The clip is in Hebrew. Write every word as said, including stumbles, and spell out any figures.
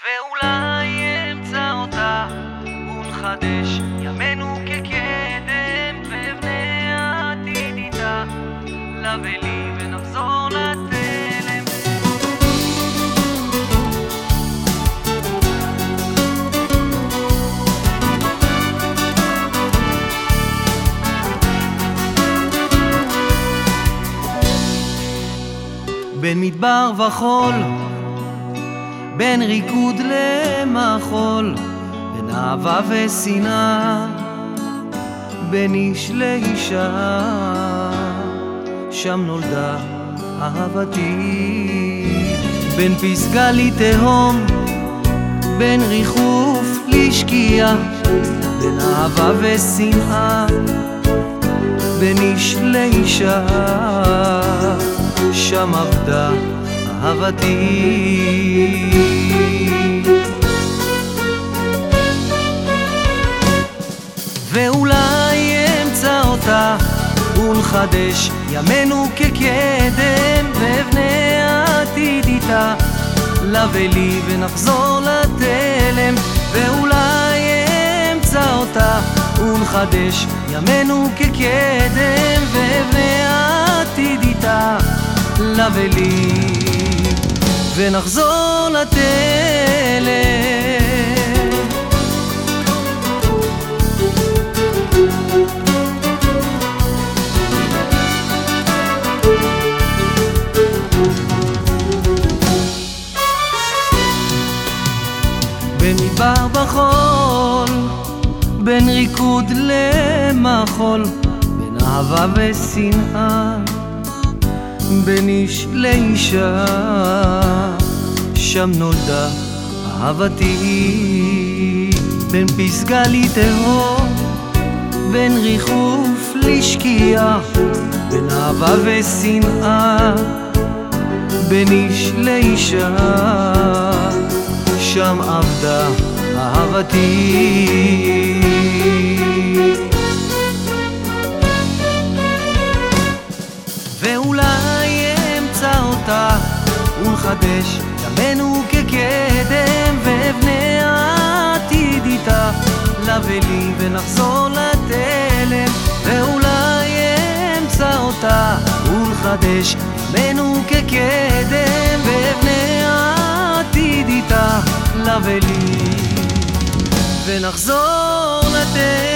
ואולי אמצא אותה ונחדש ימינו כקדם, ואבנה העתיד איתה לה ולי ונחזור לתלם. בין מדבר וחול, בין ריקוד למחול, בין אהבה ושנאה, בין איש לאישה, שם נולדה אהבתי. בין פסגה לתהום, בין ריחוף לשקיעה, בין אהבה ושנאה, בין איש לאישה, שם עבדה אהבתי. ואולי אמצא אותה ונחדש ימינו כקדם, ואבנה העתיד איתה לה ולי ונחזור לתלם. ואולי אמצא אותה ונחדש ימינו כקדם, ואבנה העתיד איתה לה ולי ונחזור לתלם. בין מדבר בחול, בין ריקוד למחול, בין אהבה ושנאה, בין איש לאישה, שם נולדה אהבתי. בין פסגה לתהום, בין ריחוף לשקיעה, בין אהבה ושנאה, בין איש לאישה, שם עבדה אהבתי. ואולי אמצא אותה ונחדש ימינו כקדם, ואבנה העתיד איתה לה ולי ונחזור לתלם. ואולי אמצא אותה ונחדש ימינו כקדם, ואבנה העתיד איתה לה ולי ונחזור לתלם.